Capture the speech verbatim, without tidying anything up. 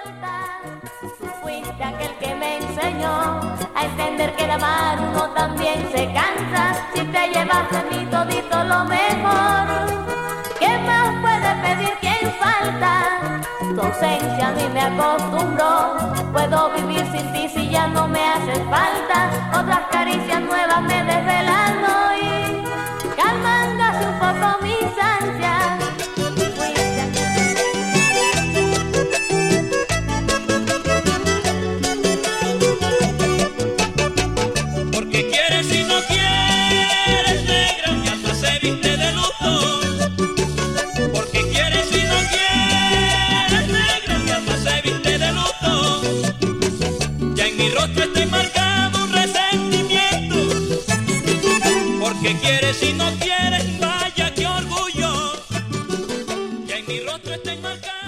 falta. Tú fuiste aquel que me enseñó a entender que de amar uno también se cansa. Si te llevas de mí todito lo mejor, ¿qué más puede pedir quien falta? Tu ausencia a mí me acostumbró. Puedo vivir sin ti si ya no me haces falta. Otras caricias nuevas me desvelan hoy, calmando así un poco mis ansias. Porque quieres y no quieres, negra, mi alma se viste de luto. Porque quieres y no quieres, negra, mi alma se viste de luto. Ya en mi rostro está marcado un resentimiento. Porque quieres y no quieres, vaya qué orgullo. Ya en mi rostro está marcado